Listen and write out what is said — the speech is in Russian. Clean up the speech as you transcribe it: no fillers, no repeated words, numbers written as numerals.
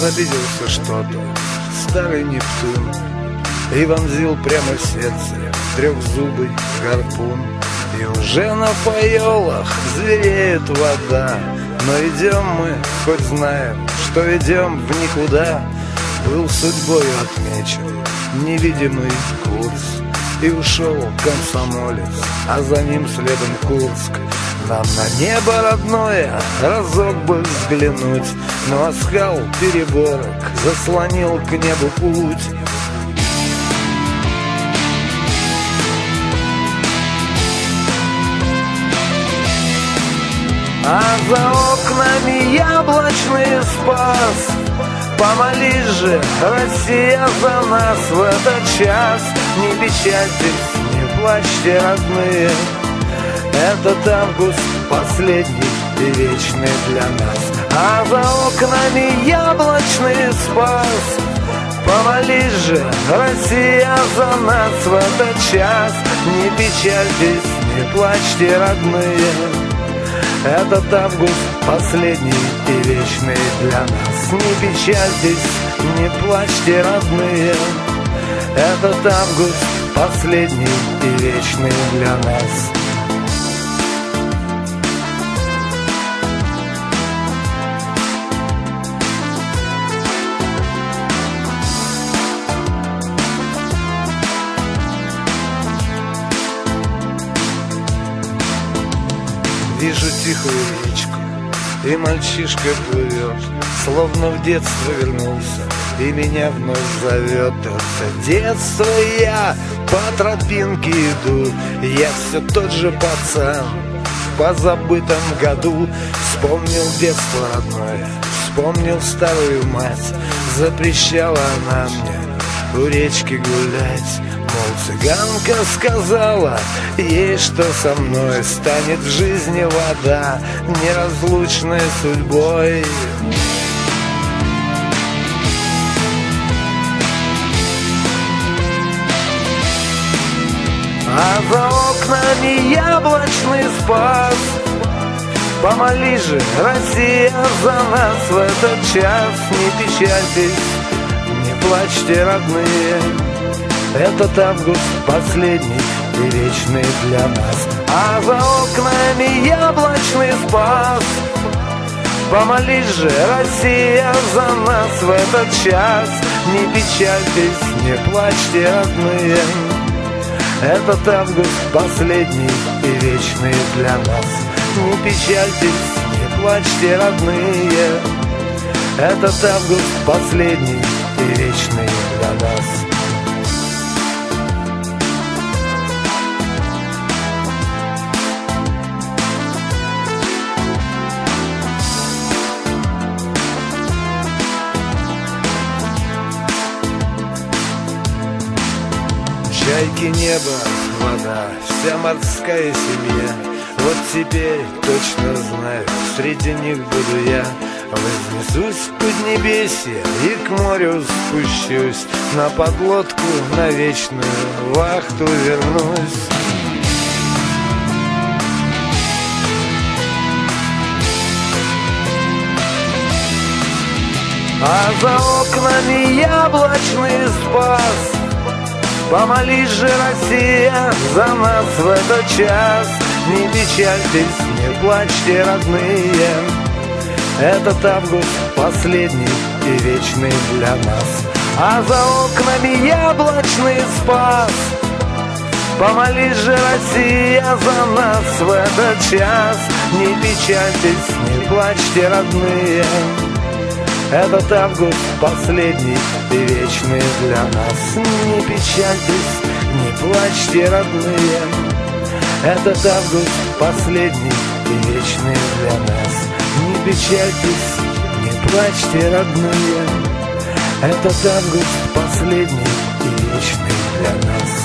обиделся что-то старый Нептун и вонзил прямо в сердце трехзубый гарпун. И уже на поелах звереет вода, но идем мы, хоть знаем, что идем в никуда. Был судьбою отмечен невидимый курс, и ушел комсомолец, а за ним следом Курск. Нам на небо родное разок бы взглянуть, но оскал переборок заслонил к небу путь. А за окнами яблочный спас. Помолись же, Россия, за нас в этот час. Не печальтесь, не плачьте, родные, этот август последний и вечный для нас. А за окнами яблочный спас. Помолись же, Россия, за нас в этот час. Не печальтесь, не плачьте, родные, этот август последний и вечный для нас. Не печальтесь, не плачьте, родные, этот август последний и вечный для нас. Вижу тихую речку, и мальчишка плывет, словно в детство вернулся, и меня вновь зовет. Это детство, я по тропинке иду, я все тот же пацан в позабытом году. Вспомнил детство родное, вспомнил старую мать, запрещала она мне у речки гулять. Мол, цыганка сказала ей, что со мной станет в жизни вода, неразлучной судьбой. А за окнами яблочный спас. Помолись же, Россия, за нас в этот час. Не печальтесь, не плачьте, родные, этот август последний и вечный для нас. А за окнами яблочный спас. Помолись же, Россия, за нас в этот час. Не печальтесь, не плачьте, родные, этот август последний и вечный для нас. Не печальтесь, не плачьте, родные, этот август последний и вечный для нас. Чайки, небо, вода, вся морская семья. Вот теперь точно знаю, среди них буду я. Вознесусь в поднебесье и к морю спущусь, на подлодку на вечную вахту вернусь. А за окнами яблочный спас. Помолись же, Россия, за нас в этот час. Не печальтесь, не плачьте, родные, этот август последний и вечный для нас. А за окнами яблочный спас. Помолись же, Россия, за нас в этот час. Не печальтесь, не плачьте, родные, этот август последний и вечный для нас. Не печальтесь, не плачьте, родные, этот август последний и вечный для нас. Не печальтесь, не плачьте, родные, этот август последний и вечный для нас.